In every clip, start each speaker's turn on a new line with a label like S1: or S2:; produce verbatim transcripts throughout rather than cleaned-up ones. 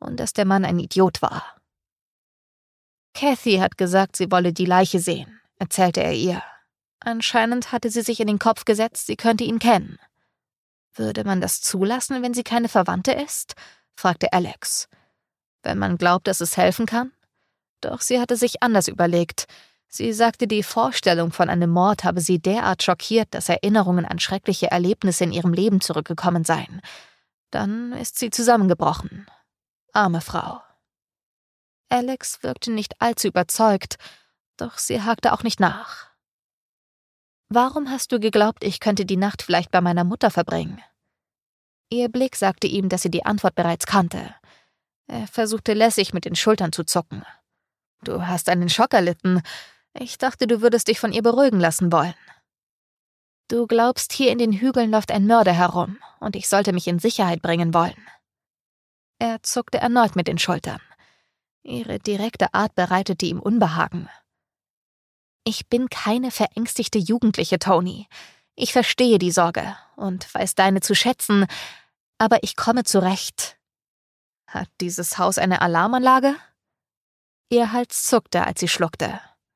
S1: und dass der Mann ein Idiot war. Kathy hat gesagt, sie wolle die Leiche sehen, erzählte er ihr. Anscheinend hatte sie sich in den Kopf gesetzt, sie könnte ihn kennen. Würde man das zulassen, wenn sie keine Verwandte ist? Fragte Alex. Wenn man glaubt, dass es helfen kann? Doch sie hatte sich anders überlegt. Sie sagte, die Vorstellung von einem Mord habe sie derart schockiert, dass Erinnerungen an schreckliche Erlebnisse in ihrem Leben zurückgekommen seien. Dann ist sie zusammengebrochen. Arme Frau. Alex wirkte nicht allzu überzeugt, doch sie hakte auch nicht nach. »Warum hast du geglaubt, ich könnte die Nacht vielleicht bei meiner Mutter verbringen?« Ihr Blick sagte ihm, dass sie die Antwort bereits kannte. Er versuchte lässig mit den Schultern zu zucken. »Du hast einen Schock erlitten. Ich dachte, du würdest dich von ihr beruhigen lassen wollen. Du glaubst, hier in den Hügeln läuft ein Mörder herum und ich sollte mich in Sicherheit bringen wollen.« Er zuckte erneut mit den Schultern. Ihre direkte Art bereitete ihm Unbehagen. »Ich bin keine verängstigte Jugendliche, Tony. Ich verstehe die Sorge und weiß deine zu schätzen, aber ich komme zurecht.« »Hat dieses Haus eine Alarmanlage?« Ihr Hals zuckte, als sie schluckte.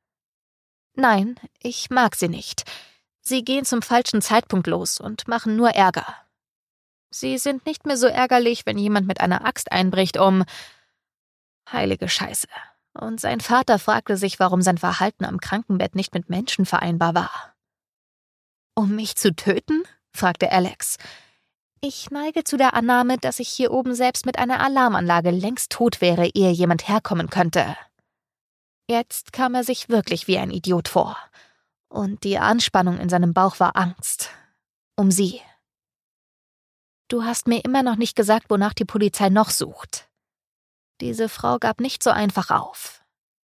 S1: »Nein, ich mag sie nicht. Sie gehen zum falschen Zeitpunkt los und machen nur Ärger. Sie sind nicht mehr so ärgerlich, wenn jemand mit einer Axt einbricht, um... Heilige Scheiße. Und sein Vater fragte sich, warum sein Verhalten am Krankenbett nicht mit Menschen vereinbar war. »Um mich zu töten?« fragte Alex. »Ich neige zu der Annahme, dass ich hier oben selbst mit einer Alarmanlage längst tot wäre, ehe jemand herkommen könnte.« Jetzt kam er sich wirklich wie ein Idiot vor. Und die Anspannung in seinem Bauch war Angst. Um sie. »Du hast mir immer noch nicht gesagt, wonach die Polizei noch sucht.« Diese Frau gab nicht so einfach auf.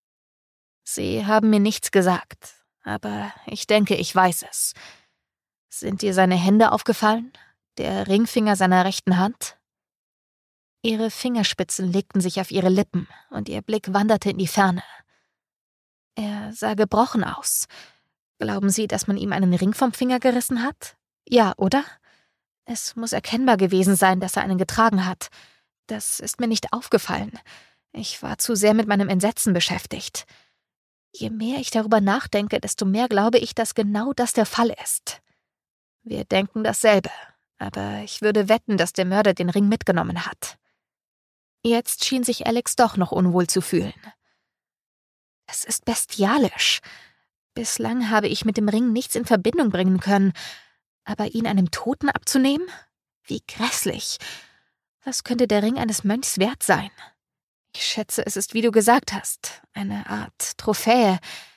S1: »Sie haben mir nichts gesagt, aber ich denke, ich weiß es. Sind dir seine Hände aufgefallen? Der Ringfinger seiner rechten Hand?« Ihre Fingerspitzen legten sich auf ihre Lippen und ihr Blick wanderte in die Ferne. Er sah gebrochen aus. Glauben Sie, dass man ihm einen Ring vom Finger gerissen hat? Ja, oder? Es muss erkennbar gewesen sein, dass er einen getragen hat. Das ist mir nicht aufgefallen. Ich war zu sehr mit meinem Entsetzen beschäftigt. Je mehr ich darüber nachdenke, desto mehr glaube ich, dass genau das der Fall ist. Wir denken dasselbe, aber ich würde wetten, dass der Mörder den Ring mitgenommen hat.« Jetzt schien sich Alex doch noch unwohl zu fühlen. »Es ist bestialisch. Bislang habe ich mit dem Ring nichts in Verbindung bringen können, aber ihn einem Toten abzunehmen? Wie grässlich. Was könnte der Ring eines Mönchs wert sein? Ich schätze, es ist, wie du gesagt hast, eine Art Trophäe,